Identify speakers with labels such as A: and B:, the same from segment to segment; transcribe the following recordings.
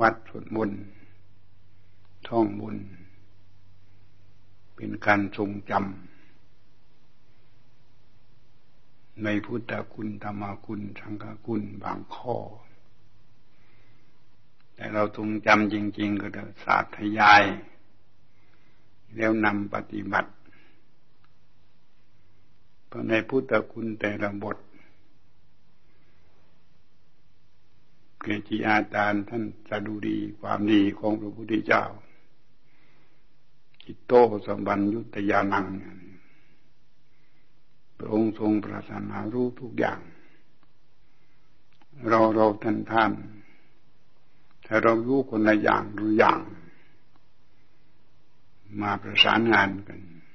A: วัดสวดมนต์ท่องบุญเป็นการทรงจำในพุทธคุณธรรมคุณสังฆคุณบางข้อแต่เราทรงจำจริงๆก็จะสาธยายแล้วนำปฏิบัติเพราะในพุทธคุณแต่ละบทเกจิอาจารย์ท่านสดุดีความดีของพระพุทธเจ้าจิตโตสัมปัญญุตยานังพระองค์ทรงปรารถนารู้ทุกอย่างเราท่านถ้าเรารู้คนละอย่างหรืออย่างมาประสานงานกัน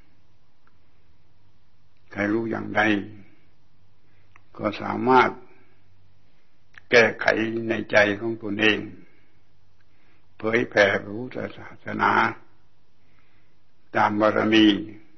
A: ใครรู้อย่างใดก็สามารถแก้ไขในใจของตนเองเผยแผ่พระพุทธศาสนาตามบารมี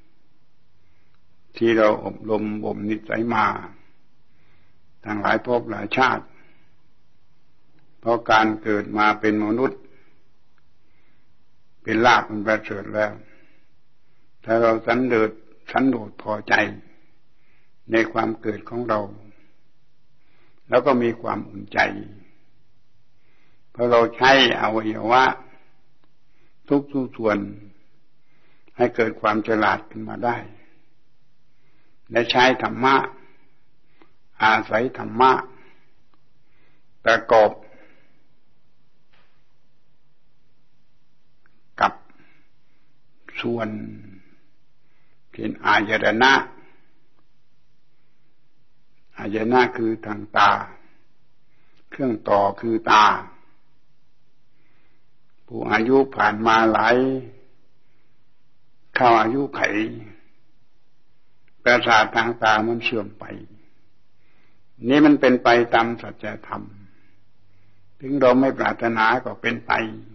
A: ที่เราอบรมบ่มนิสัยมาทั้งหลายภพหลายชาติเพราะการเกิดมาเป็นมนุษย์เป็นลาภเป็นประเสริฐแล้วถ้าเราสันโดษพอใจในความเกิดของเราแล้วก็มีความอุ่นใจเพราะเราใช้อวัยวะทุกส่วนให้เกิดความฉลาดขึ้นมาได้และใช้ธรรมะอาศัยธรรมะประกอบกับส่วนเป็นอายตนะอายตนะคือทางตาเครื่องต่อคือตาผู้อายุผ่านมาหลายเข้าอายุไขประสาททางตามันเสื่อมไปนี่มันเป็นไปตามสัจธรรมถึงเราไม่ปรารถนาก็เป็นไป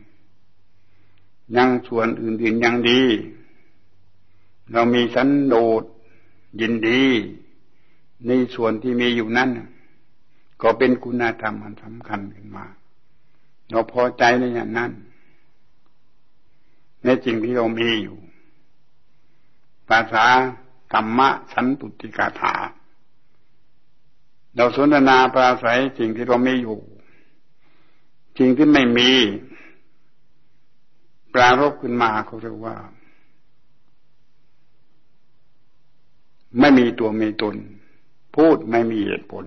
A: ยังส่วนอื่นๆยังดีเรามีสันโดษยินดีในส่วนที่มีอยู่นั้นก็เป็นคุณธรรมอันสำคัญขึ้นมาเราพอใจในอย่างนั้นในสิ่งที่เรามีอยู่ภาษาธรรมะสันตุติกถาเราสนทนาปราศัยสิ่งที่เราไม่อยู่สิ่งที่ไม่มีปรารภขึ้นมาเขาเรียกว่าไม่มีตัวมีตนพูดไม่มีเหตุผล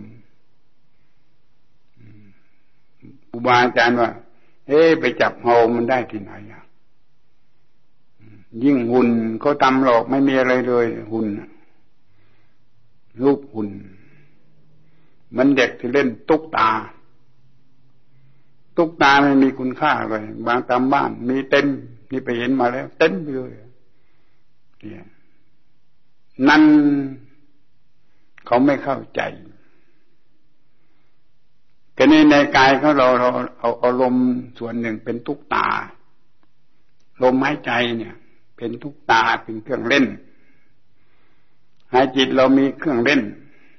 A: อุบาอาจารย์ว่าไปจับเฮามันได้ที่ไหนยิ่งหุ่นเขาทำหรอกไม่มีอะไรเลยหุ่นรูปหุ่นมันเด็กที่เล่นตุ๊กตาไม่มีคุณค่าเลยบางตามบ้านมีเต็มนี่ไปเห็นมาแล้วเต็มไปเลยเนี่ยนั่นเขาไม่เข้าใจก็ในกายของเราเอาลมส่วนหนึ่งเป็นตุ๊กตาลมหายใจเนี่ยเป็นตุ๊กตาเป็นเครื่องเล่นหายจิตเรามีเครื่องเล่น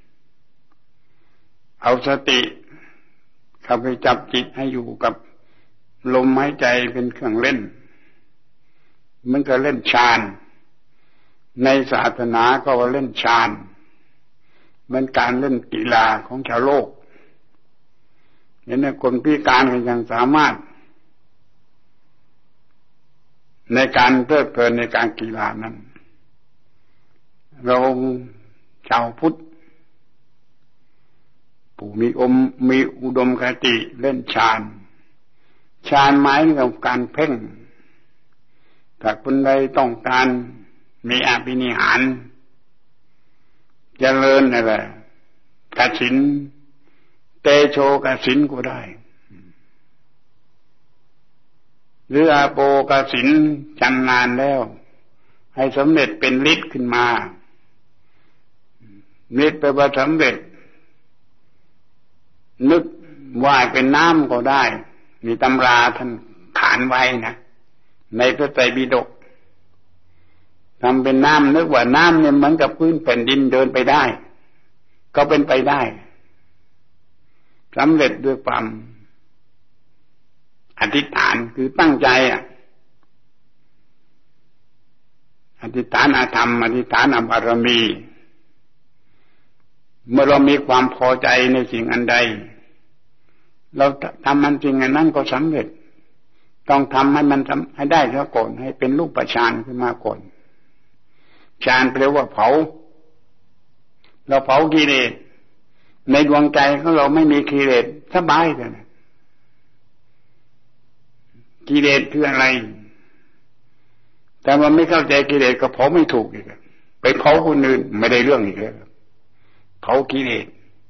A: เอาสติเข้าไปจับจิตให้อยู่กับลมหายใจเป็นเครื่องเล่นมันก็เล่นฌานในศาสนาก็ว่าเล่นฌานมันการเล่นกีฬาของชาวโลกเห็นไหมคนพิการก็ยังสามารถในการเพลิดเพลินในการกีฬานั้นเราชาวพุทธผู้มีอุดมคติเล่นฌานหมายถึงการเพ่งถ้าคนใดต้องการมีอภินิหารเจริญอะไรกสิณเตโชกสิณก็ได้หรืออาโปกสิณชำนาญแล้วให้สำเร็จเป็นฤทธิ์ขึ้นมาฤทธิ์แปลว่าสำเร็จนึกว่าเป็นน้ำก็ได้มีตำราท่านขานไว้นะในพระไตรปิฎกทำเป็นน้ำนึกว่าน้ำเนี่ยเหมือนกับพื้นแผ่นดินเดินไปได้ก็เป็นไปได้สำเร็จด้วยความอธิษฐานคือตั้งใจอธิษฐานอาธรรมอธิษฐานบารมีเมื่อเรามีความพอใจในสิ่งอันใดเราทำมันจริงอันนั้นก็สำเร็จต้องทำให้มันให้ได้ซะก่อนให้เป็นรูปฌานขึ้นมาก่อนฌานแปลว่าเผาเราเผากิเลสในดวงใจของเราไม่มีกิเลสสบายเลยกิเลสคืออะไรแต่มันไม่เข้าใจกิเลสก็เผาไม่ถูกอีกไปเผาคนอื่นไม่ได้เรื่องอีกแล้วเผากิเลส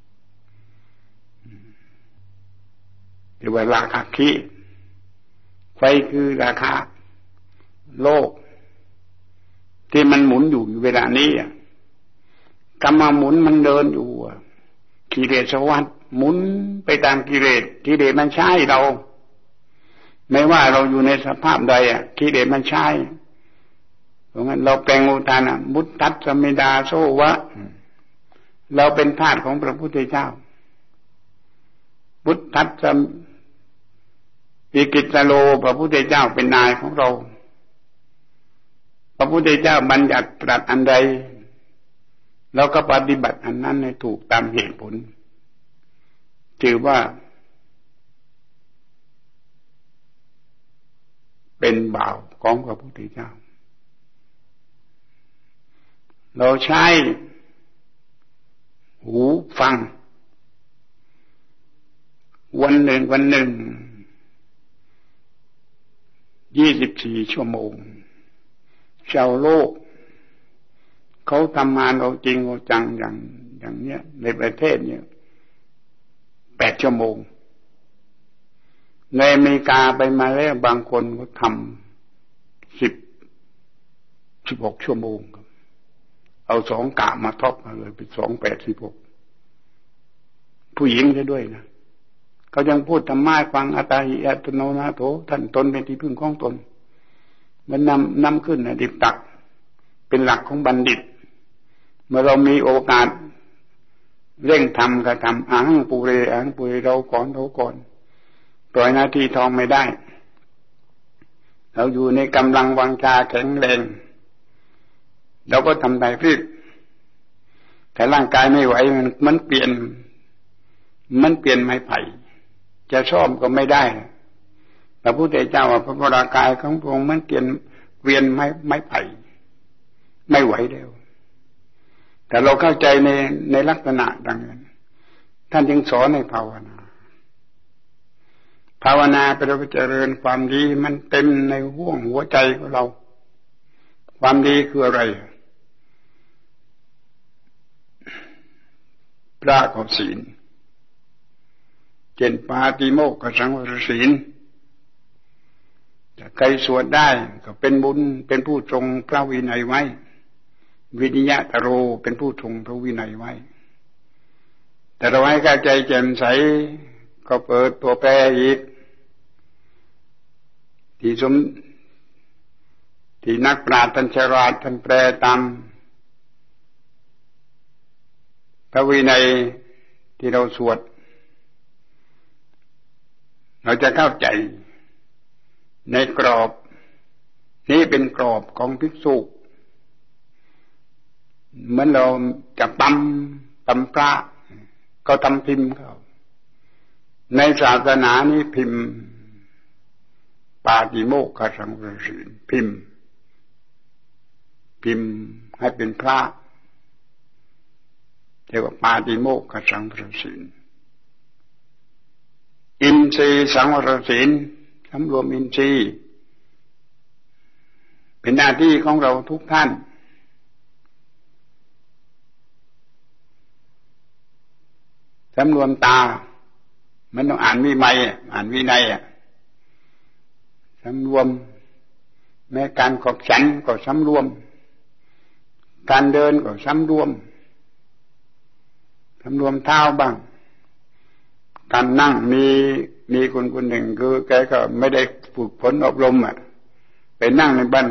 A: เรียกว่าราคะขี้ไฟคือราคะโลกที่มันหมุนอยู่เวลานี้กรรมหมุนมันเดินอยู่กิเลสวัฏหมุนไปตามกิเลสกิเลสมันใช้เราไม่ว่าเราอยู่ในสภาพใดกิเลสมันใช้เพราะงั้นเราแปลงอุทานมุตตัสสมิดาโสวะเราเป็นทาสของพระพุทธเจ้าพุทธัสสะวิกิตโลพระพุทธเจ้าเป็นนายของเราพระพุทธเจ้าบัญญัติตรัสอันใดเราก็ปฏิบัติอันนั้นให้ถูกตามเหตุผลถือว่าเป็นบ่าวของพระพุทธเจ้าเราใช้หูฟังวันหนึ่ง24 ชั่วโมงชาวโลกเขาทำงานเอาจริงเอาจังอย่างเนี้ยในประเทศเนี่ย8 ชั่วโมงในอเมริกาไปมาแล้วบางคนก็ทำ16 ชั่วโมงเอา2 กะมาทบมาเลยเป็น2 8 16ผู้หญิงได้ด้วยนะเขายังพูดธรรมะฟังอัตตาหิอัตโนนาโถท่านตนเป็นที่พึ่งของตนมันนำขึ้นนะดิบตักเป็นหลักของบัณฑิตเมื่อเรามีโอกาสเร่งทำก็ทำอังปุเรเราก่อนปล่อยหน้าที่ทองไม่ได้เราอยู่ในกำลังวังชาแข็งแรงเราก็ทำได้พริบแต่ร่างกายไม่ไหวมันเปลี่ยนไม้ไผ่จะซ่อมก็ไม่ได้พระพุทธเจ้าว่าพระวรากายของพระองค์มันเวียนไม้ไผ่ไม่ไหวแล้วแต่เราเข้าใจในลักษณะดังนั้นท่านจึงสอนให้ภาวนาไปเราเจริญความดีมันเต็มในห้วงหัวใจของเราความดีคืออะไรพระก็ศีลเจนปาติโมกข์สังวรศีลใครสวดได้ก็เป็นบุญเป็นผู้ทรงพระวินัยไว้วินิยตโรเป็นผู้ทรงพระวินัยไว้แต่เราให้เข้าใจแจ่มใสก็เปิดตัวแปรอีกที่นักปราชญ์ท่านฉลาดท่านแปลตามพระวินัยที่เราสวดเราจะเข้าใจในกรอบนี้เป็นกรอบของภิกษุเหมือนเราจะตำพระก็ทำพิมพ์เขาในศาสนานี้พิมพ์ปาติโมกขสังวรศีลพิมพ์ให้เป็นพระเรียกว่าปาติโมกขสังวรศีลอินทรีย์สังวรศีลสำรวมอินทรีย์เป็นหน้าที่ของเราทุกท่านสำรวมตามันต้องอ่านวินัยสำรวมแม้การขบฉันก็สำรวมการเดินก็สำรวมเท้าบ้างการนั่งมีคนหนึ่งคือแกก็ไม่ได้ฝึกฝนอบรมไปนั่งในบ้าน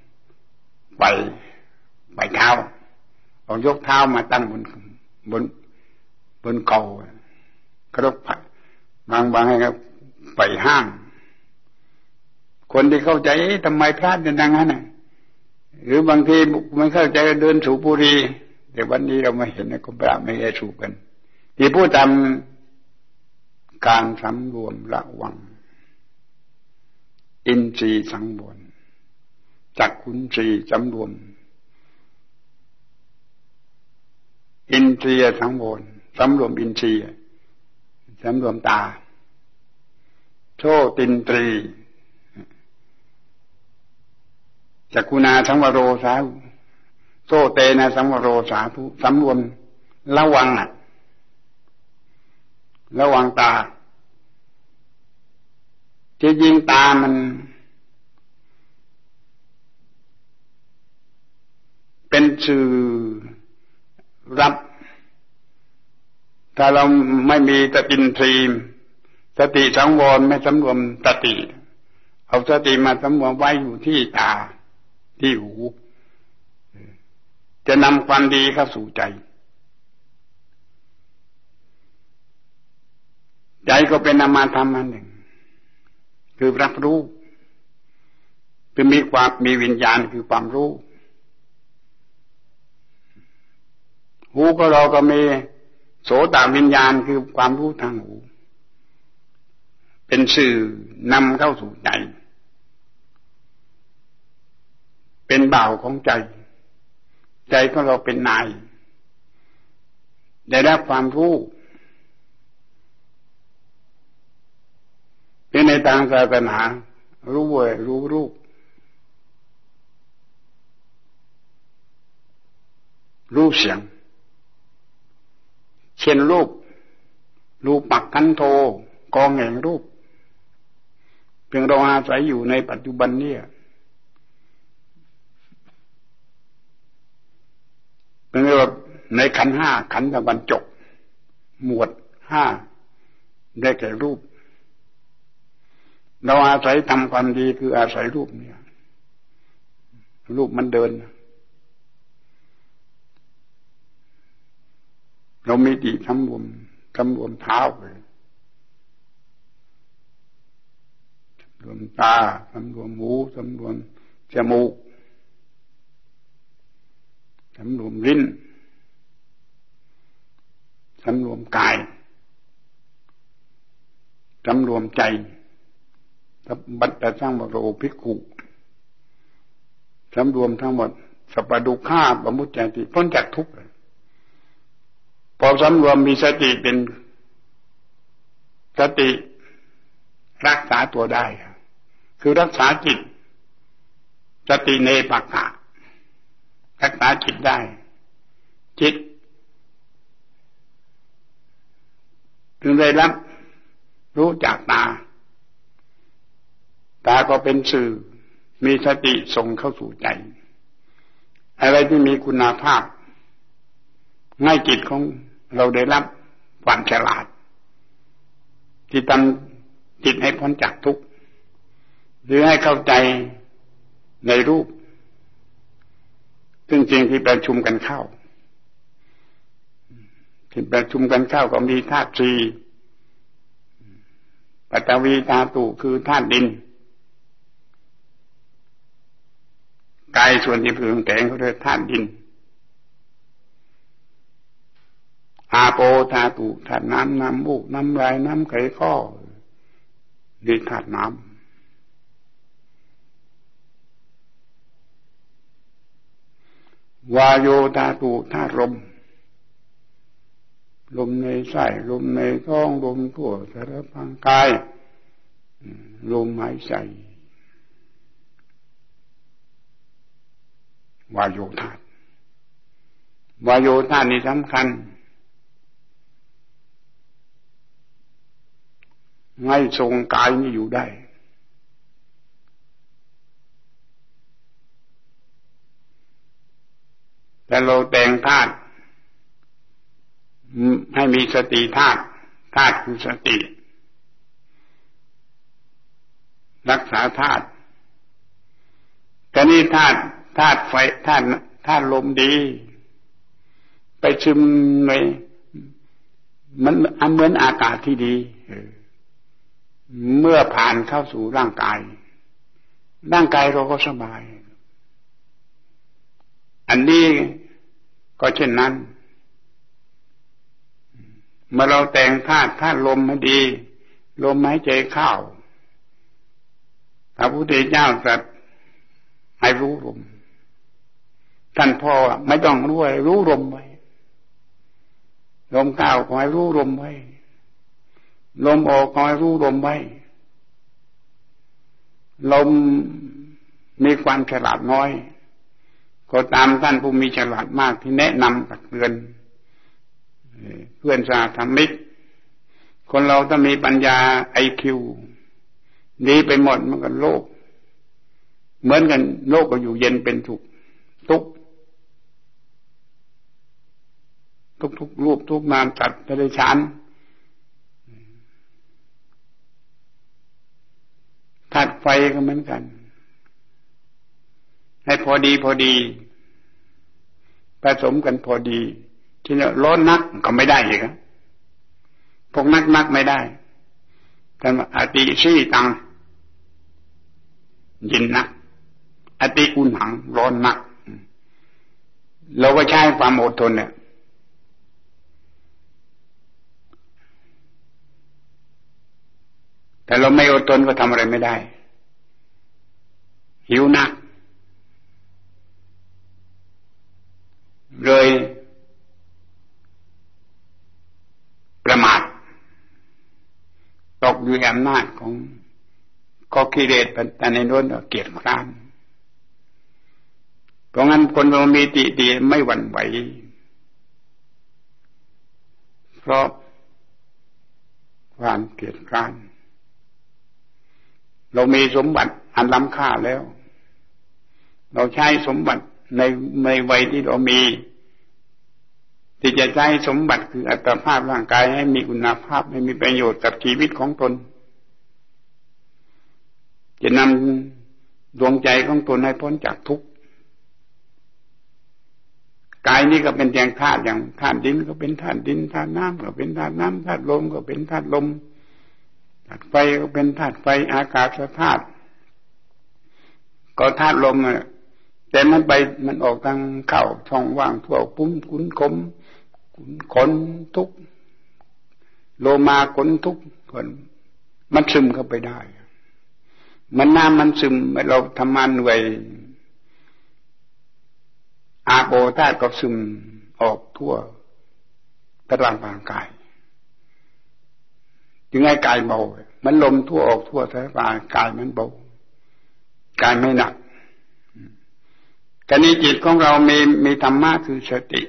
A: ไปเท้าเอายกเท้ามาตั้งบนเก่าก็ต้องบางให้ครับไปห้างคนที่เข้าใจทำไมพระเป็นอย่างนั้นน่ะหรือบางทีไม่เข้าใจเดินสูบบุหรี่แต่วันนี้เรามาเห็นนะคนพระไม่ได้สูบกันที่พูดตามการสำรวมระวังอินทรีย์สังวรจักขุนทรีย์สำรวมอินทรีย์สังวรสำรวมอินทรีย์สำรวมตาโชตินทรีย์จักขุนาสังวโรสาโสเตนะสังวโรสาธุสำรวมระวังระวังตาที่ยิงตามันเป็นสื่อรับถ้าเราไม่มีสติอินทรีย์สติสังวรไม่สำรวมสติเอาสติมาสำรวมไว้อยู่ที่ตาที่หูจะนำความดีเข้าสู่ใจใจก็เป็นนามธรรมอันหนึ่งคือรับรู้คือมีวิญญาณคือความรู้หูก็เราก็มีโสตวิญญาณคือความรู้ทางหูเป็นสื่อนำเข้าสู่ใจเป็นบ่าวของใจใจของเราเป็นนายได้รับความรู้ในทางศาสนารู้เว้ยรู้รูปรู้เสียงเช่นรูปปักขันโธกองแห่งรูปเพียงเราอาศัยอยู่ในปัจจุบันนี้เป็นแบบในขันธ์ห้าขันธ์บรรจบหมวดห้าได้แก่รูปเราอาศัยทำความดีคืออาศัยรูปเนี่ยรูปมันเดินเรามีดีสำรวมเท้าเลยสำรวมตาสำรวมหูสำรวมจมูกสำรวมลิ้นสำรวมกายสำรวมใจบัตตะสร้างบโรภิกขุสำรวมทั้งหมดสัพพดุข่าปมุจจติพ้นจากทุกข์พอสำรวมมีสติเป็นสติรักษาตัวได้คือรักษาจิตสติเนปักขะรักษาจิตได้จิตจึงได้รับรู้จากตาก็เป็นสื่อมีสติส่งเข้าสู่ใจอะไรที่มีคุณภาพให้จิตของเราได้รับความฉลาดที่ทำจิตให้พ้นจากทุกข์หรือให้เข้าใจในรูปซึ่งจริงที่ประชุมกันเข้าที่ประชุมกันเข้าก็มีธาตุสี่ปัตตวีธาตุคือธาตุดินกายส่วนที่ผืนแข็งเขาเรียกธาตุดินอาโปธาตุธาตุน้ำมูกน้ำลายน้ำไขข้อนี่ธาตุน้ำวาโยธาตุธาตุลมในไส้ลมในท้องลมทั่วสารพางกายลมหายใจวาโยธาตุนี่สำคัญให้ทรงกายนี้อยู่ได้แต่เราแต่งธาตุให้มีสติธาตุคือสติรักษาธาตุแต่นี่ธาตุไฟธาตุลมดีไปซึมในมันเหมือนอากาศที่ดีเมื่อผ่านเข้าสู่ร่างกายร่างกายเราก็สบายอันนี้ก็เช่นนั้นเมื่อเราแต่งธาตุลมให้ดีลมหายใจเข้าพระพุทธเจ้าตรัสให้รู้ลมท่านพ่อไม่ต้องรู้อะไรรู้ลมไว้ลมเข้าขอให้รู้ลมไว้ลมออกขอให้รู้ลมไว้ลมมีความฉลาดน้อยก็ตามท่านผู้มีฉลาดมากที่แนะนำตักเตือนเพื่อนสาธมิกคนเราถ้ามีปัญญา IQ ดีไปหมดมันก็โลกเหมือนกันโลกก็อยู่เย็นเป็นสุขทุกรูปทุกนามสัตว์ได้ฌานธาตุไฟก็เหมือนกันให้พอดีผสมกันพอดีที่นี่ร้อนนักก็ไม่ได้อีกพวกนักไม่ได้แต่ว่าอติชี่ตังเย็นนักอติอุ่นหังร้อนนักเราก็ใช้ความอดทนเนี่ยแต่เราไม่อดทนก็ทำอะไรไม่ได้หิวนักเลยประมาทตกอยู่ในอำนาจของกิเลสแต่ในโน้นเกียจคร้านเพราะงั้นคนเรามีติไม่หวั่นไหวเพราะความเกียจคร้านเรามีสมบัติอันล้ำค่าแล้วเราใช้สมบัติในวัยที่เรามีที่จะใช้สมบัติคืออัตภาพร่างกายให้มีคุณภาพให้มีประโยชน์กับชีวิตของตนจะนำดวงใจของตนให้พ้นจากทุกข์กายนี้ก็เป็นอย่างธาตุอย่างธาตุดินก็เป็นธาตุดินธาตุน้ำก็เป็นธาตุน้ำธาตุลมก็เป็นธาตุลมธาตุไฟก็เป็นธาตุไฟอากาศธาตุก็ธาตุลมแต่มันออกทางเข้าช่องว่างทั่วปุ้มขุนขมขนทุกโลมาขนทุกคนมันซึมเข้าไปได้มันน้ำมันซึมเราทำงานเหนื่อยอาโปธาตุก็ซึมออกทั่วตารางร่างกายจึงให้กายเบามันลมทั่วออกทั่วตารางกายมันเบากายไม่หนักแต่นี้จิตของเรามีธรรมะคือสติ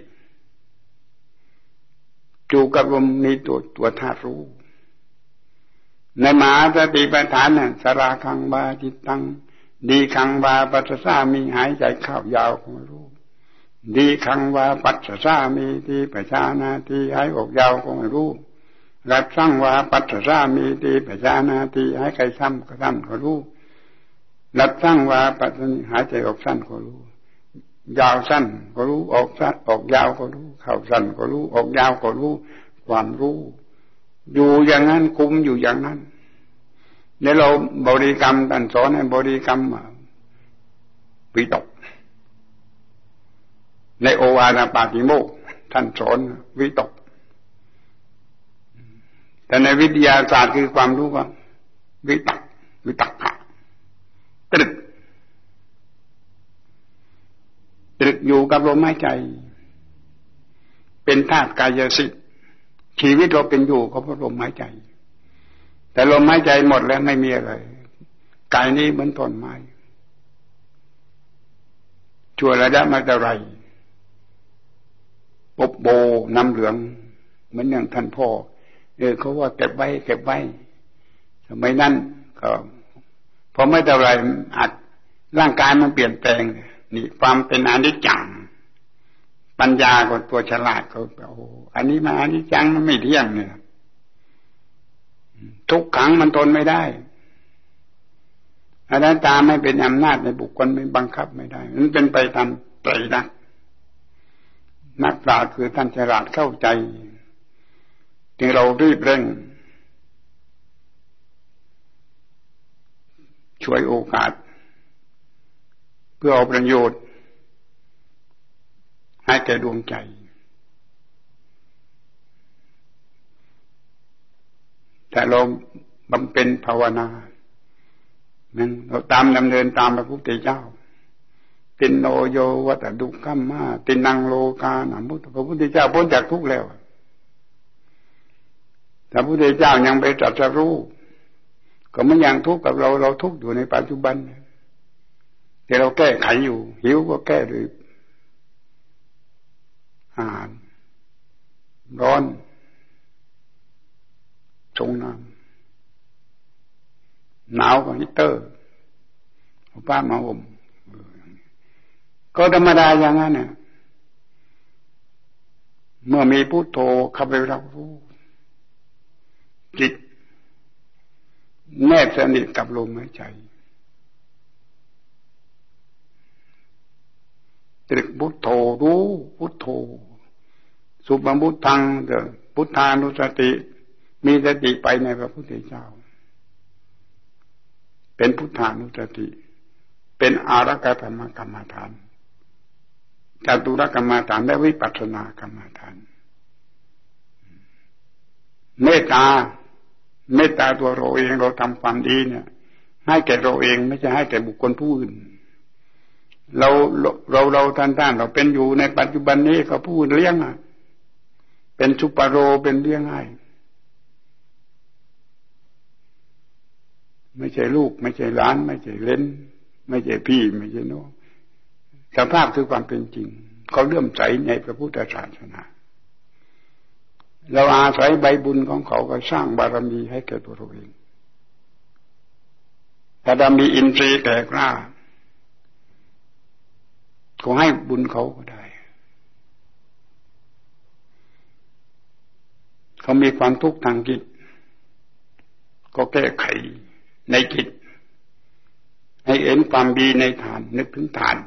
A: อยู่กับลมมีตัวธาตุรู้ในมหาสติปัฏฐานน่ะสราคังวาจิตตังดีคังวาปัสสามีหายใจเข้ายาวก็ไม่รู้ดีคังวาปัสสามีทีปัจจานาทีหายออกยาวก็ไม่รู้รัดสั่งวาปัสสามีทีปัจจานาทีหายใจซ้ำก็รู้รัดสั่งวาปัสสามีหายใจออกสั้นก็รู้ยาวสั้นก็รู้ออกสั้นออกยาวก็รู้เข้าสั้นก็รู้ออกยาวก็รู้ความรู้อยู่อย่างนั้นคุมอยู่อย่างนั้นแล้วเราบริกรรมท่านสอนให้บริกรรมวิตกในโอวาทปาติโมกข์ท่านสอนวิตกแต่ในวิทยาศาสตร์คือความรู้ว่าวิตกะตรึกอยู่กับลมหายใจเป็นธาตุกายสิทธิ์ชีวิตเราเป็นอยู่ก็เพราะลมหายใจแต่ลมหายใจหมดแล้วไม่มีอะไรกายนี้เหมือนต้นไม้ชั่วระยะมาแต่ไรปบโบน้ำเหลืองเหมือนอย่างท่านพ่อเขาว่าเก็บไว้สมัยนั้นก็พอไม่แต่ไรอาจร่างกายมันเปลี่ยนแปลงนี่ความเป็นอนิจจังปัญญาก็ตัวฉลาดเขาโอ้อันนี้มาอนิจจังมันไม่เที่ยงเนี่ยทุกขังมันทนไม่ได้อนัตตาไม่เป็นอำนาจในบุคคลไม่บังคับไม่ได้มันเป็นไปตามไตรลักษณ์นักปราชญ์คือท่านฉลาดเข้าใจที่เรารีบเร่งช่วยโอกาสพื่อเอาประโยชน์ให้แก่ดวงใจแต่เราบำเพ็ญภาวนาเราตามดำเนินตามพระพุทธเจ้าตินโนโยวัตดุกัมมาตินังโลกานะมุตพระพุทธเจ้าพ้นจากทุกข์แล้วแต่พระพุทธเจ้ายังไปตรัสรู้ก็ไม่ยังทุกข์กับเราทุกข์อยู่ในปัจจุบันแต่เราแก้ไขอยู่หิวก็แก้ด้วยอาหารร้อนชงน้ำหนาวก็ฮีตเตอร์เอาผ้ามาห่มก็ธรรมดาอย่างนั้นเนี่ยเมื่อมีพุทโธเข้าไปรับรู้จิตแนบสนิทกับลมหายใจตรึกพุทโธรู้พุทโธสุปพุทธังพุทธานุสติมีสติไปในพระพุทธเจ้าเป็นพุทธานุสติเป็นอารักขธรรมกรรมฐานจตุรกรรมฐานและวิปัสสนากรรมฐานเมตตาตัวเราเองเราทำความดีเนี่ยให้แก่เราเองไม่ใช่ให้แก่บุคคลผู้อื่นเราท่านเราเป็นอยู่ในปัจจุบันนี้ก็ผู้เลี้ยงเป็นชุปโรเป็นเลี้ยงให้ไม่ใช่ลูกไม่ใช่หลานไม่ใช่เล่นไม่ใช่พี่ไม่ใช่น้องสภาพคือความเป็นจริงเขาเลื่อมใสในพระพุทธศาสนาเราอาศัยใบบุญของเขาก็สร้างบารมีให้แก่ตัวเราเองถ้าเรามีอินทรีย์แก่กล้าก็ให้บุญเขาก็ได้เขามีความทุกข์ทางจิตก็แก้ไขในจิตให้เห็นความดีในฐานนึกถึงฐาน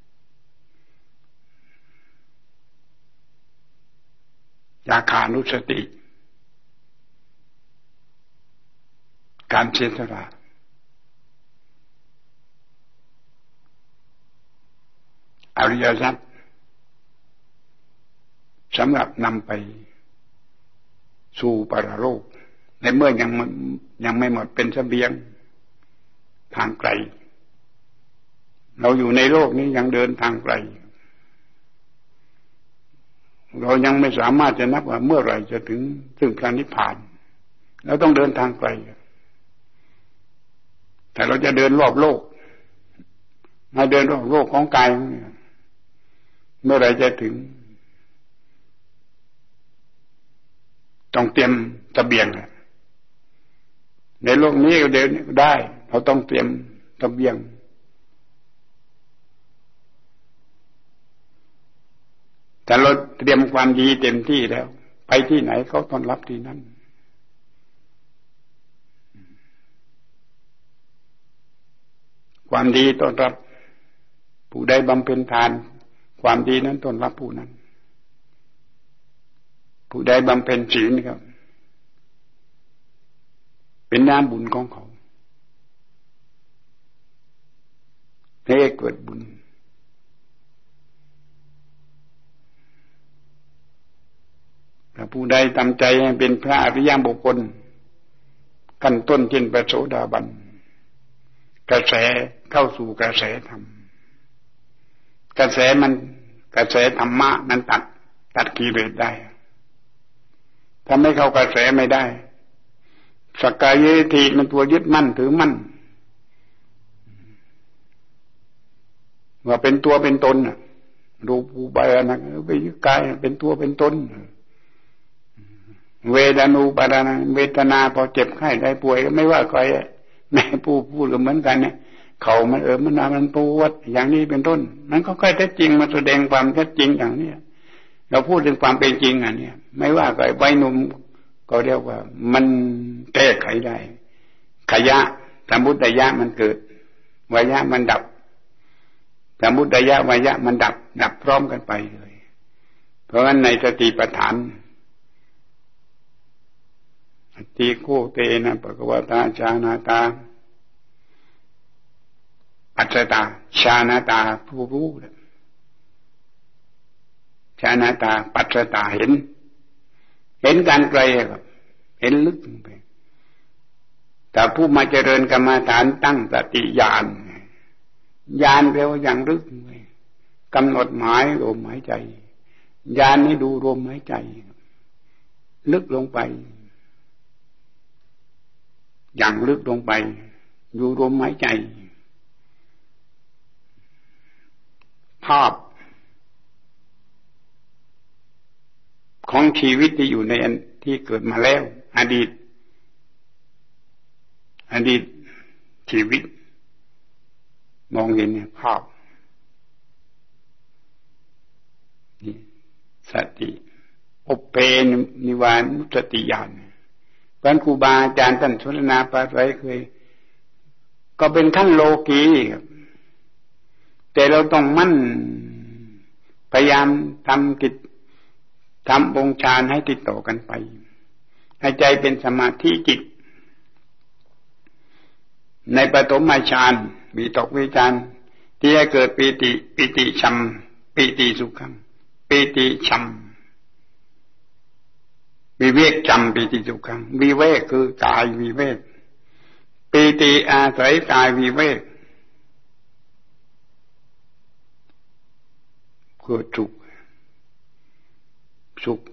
A: ยาคานุสติการเสียสละอริยสัจสำหรับนำไปสู่ปรโลกในเมื่อยังไม่หมดเป็นเสบียงทางไกลเราอยู่ในโลกนี้ยังเดินทางไกลเรายังไม่สามารถจะนับว่าเมื่อไหร่จะถึงซึ่งพระนิพพานเราต้องเดินทางไกลแต่เราจะเดินรอบโลกมาเดินรอบโลกของกายเมื่อไหร่จะถึงต้องเตรียมเสบียงในโลกนี้ก็เดินได้เราต้องเตรียมเสบียงแต่เราเตรียมความดีเต็มที่แล้วไปที่ไหนเขาต้อนรับที่นั่นความดีต้อนรับผู้ใดบำเพ็ญทานความดีนั้นต้อนรับผู้นั้นผู้ใดบำเพ็ญศีลครับเป็นน้ำบุญของเขาให้เกิดบุญถ้าผู้ใดทำใจให้เป็นพระอริยบุคคลขั้นต้นเช่นพระโสดาบันกระแสเข้าสู่กระแสธรรมกระแสธรรมะนั้นตัดกิเลสได้ถ้าไม่เข้ากระแสไม่ได้สักกายทิฏฐิมันตัวยึดมั่นถือมั่นว่าเป็นตัวเป็นตนรูปูปายนะไปยึดกายเป็นตัวเป็นตนเวทนูปารานะเวทนาพอเจ็บไข้ได้ป่วยก็ไม่ว่าใครแม่พูดก็เหมือนกันเนี่ยเขามันปวดอย่างนี้เป็นต้นมันก็ค่อยแท้จริงมาแสดงความแท้จริงอย่างนี้เราพูดถึงความเป็นจริงอันนี้ไม่ว่าใครใบหนุ่มก็เรียกว่ามันแก้ไขได้ขยะสมุทัยะมันเกิดวายะมันดับสมุทัยะวายะมันดับพร้อมกันไปเลยเพราะฉะนั้นในสติปัฏฐานติโกเตนะภะคะวะตาจานาตาปัจจตาชาณตาผู้รู้ชาณตาปัจจตาเห็นการไกลครับเห็นลึกลงไปแต่ผู้มาเจริญกรรมฐานตั้งสติญาณแปลว่าอย่างลึกไปกำหนดหมายลมหายใจญาณนี้ดูลมหายใจลึกลงไปอย่างลึกลงไปดูลมหายใจภาพของชีวิตที่อยู่ในที่เกิดมาแล้วอดีตชีวิตมองเห็นภาพสติอปเปนิวานุสติญาณพระครูบาอาจารย์ท่านสนทนาปราศัยเคยก็เป็นขั้นโลกีครับแต่เราต้องมั่นพยายามทำกิจทำองค์ฌานให้ติดต่อกันไปให้ใจเป็นสมาธิจิตในปฐมฌานมีตกวิจารที่ให้เกิดปีติชัมปีติสุขังปีติชัมวิเวกชัมปีติสุขังวิเวกคือกายวิเวกปีติอาศัยกายวิเวกคือสุข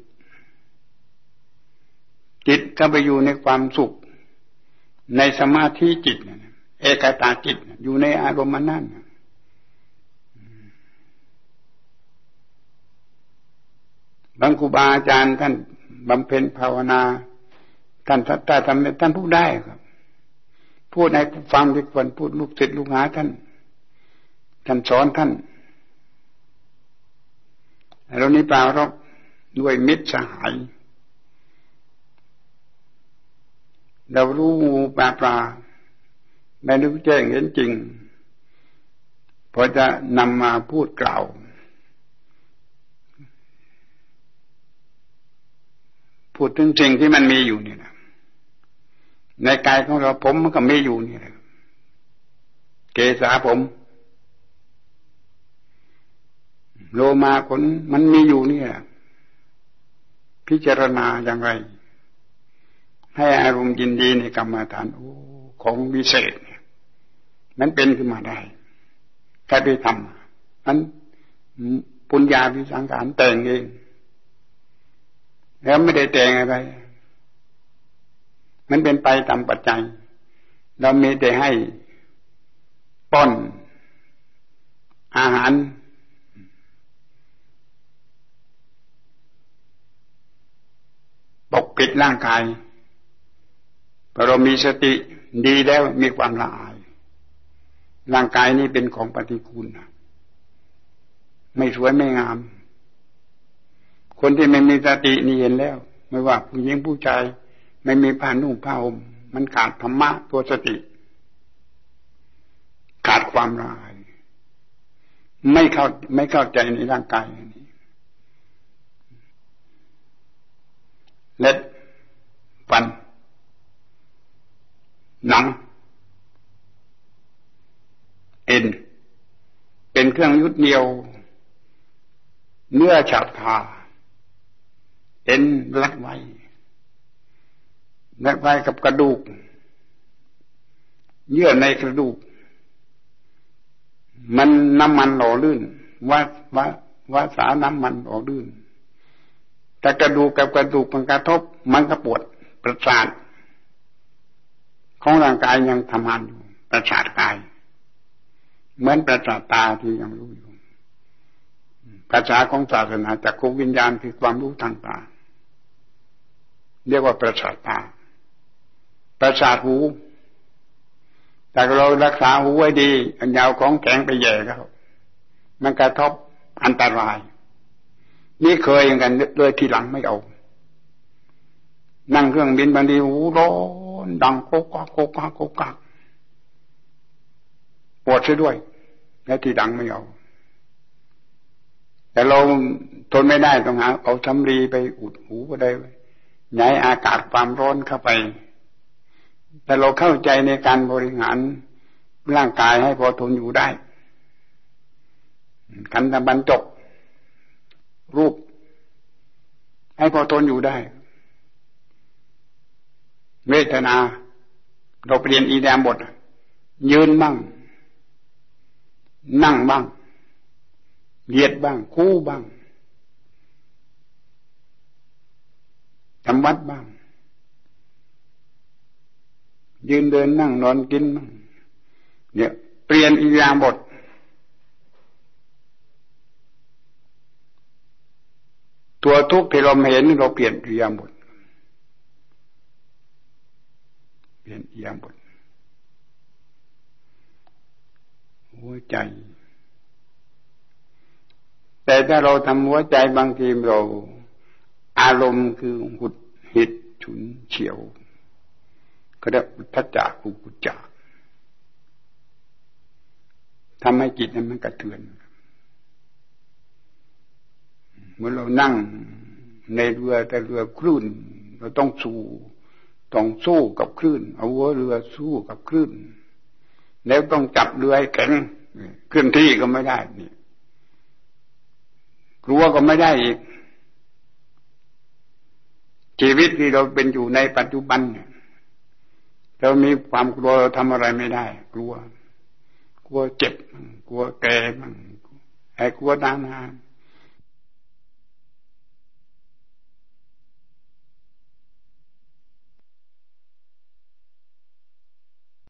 A: จิตเข้าไปอยู่ในความสุขในสมาธิจิตเอกตาจิตอยู่ในอารมณ์นั้นบางครูบาอาจารย์ท่านบำเพ็ญภาวนาท่านสัตตาธรรมท่านพูดได้ครับพูดให้ฟังที่ควรพูดลูกศิษย์ลูกหาท่านสอนท่านเรานี้เปล่าหรอกด้วยมิตรสหายเรารู้ปลาไม่รู้แจ้งเห็นจริงพอจะนำมาพูดกล่าวพูดถึงสิ่งที่มันมีอยู่นี่นะในกายของเราผมมันก็มีอยู่นี่แหละเกศาผมโลมาขนมันมีอยู่นี่แหละพิจารณาอย่างไรให้อารมณ์ยินดีในกรรมฐานโอ้ของวิเศษเนี่ยมันเป็นขึ้นมาได้ใครไปทำนั้นปุญญาวิสังขารแต่งเองแล้วไม่ได้แต่งอะไรมันเป็นไปตามปัจจัยเรามีแต่ให้ป้อนอาหารปกปิดร่างกายพอเรามีสติดีแล้วมีความละอายร่างกายนี้เป็นของปฏิกูลไม่สวยไม่งามคนที่ไม่มีสตินี่เห็นแล้วไม่ว่าผู้หญิงผู้ชายไม่มีผ้านุ่งผ้าห่มมันขาดธรรมะตัวสติขาดความละอายไม่เข้าใจในร่างกายนี้เล็บฟันหนังเอ็นเป็นเครื่องยึดเหนี่ยวเนื้อฉับทาเอ็นรัดไว้กับกระดูกเยื่อในกระดูกมันน้ำมันหล่อลื่นวาสาน้ำมันหล่อลื่นแต่กระดูกกับกระดูกมันกระทบมันก็ปวดประสาทของร่างกายยังทำงานอยู่ประสาทกายเหมือนประสาทตาที่ยังรู้อยู่ภาษาของศาสนาจักขุวิญญาณคือความรู้ทางตาเรียกว่าประสาทตาประสาทหูแต่เรารักษาหูไว้ดีอันยาวของแข็งไปแย่เขามันกระทบอันตรายนี่เคยอย่างกันเลยทีหลังไม่เอานั่งเครื่องบินบางทีหูร้อนดังโกกากโกกากโกกากปวดซะด้วยแล้วทีหลังไม่เอาแต่เราทนไม่ได้ต้องหาเอาสำลีไปอุดหูก็ได้ย้ายอากาศความร้อนเข้าไปแต่เราเข้าใจในการบริหารร่างกายให้พอทนอยู่ได้ขันธบรรจบรูปให้พอทนอยู่ได้เวทนาเราเปลี่ยนอิริยาบถยืนบ้างนั่งบ้างเหยียดบ้างคู่บ้างจำวัดบ้างยืนเดินนั่งนอนกินบ้างเนี่ยเปลี่ยนอิริยาบถตัวทุกข์ที่เราเห็นเราเปลี่ยนอิริยาบถเปลี่ยนอิริยาบถหัวใจแต่ถ้าเราทำหัวใจบางทีเราอารมณ์คือหุดหิดฉุนเฉียวก็เรียกทัจจะกุกุจจะทำให้จิตนั้นมันกระเทือนเมื่อเรานั่งในเรือแต่เรือคลื่นเราต้องสู้กับคลื่นเอาหัวเรือสู้กับคลื่นแล้วต้องจับเรือให้แข็งเคลื่อนที่ก็ไม่ได้นี่กลัวก็ไม่ได้อีกชีวิตที่เราเป็นอยู่ในปัจจุบันเนี่ยเรามีความกลัวเราทำอะไรไม่ได้กลัวเจ็บกลัวแก่บ้างไอ้กลัวตาย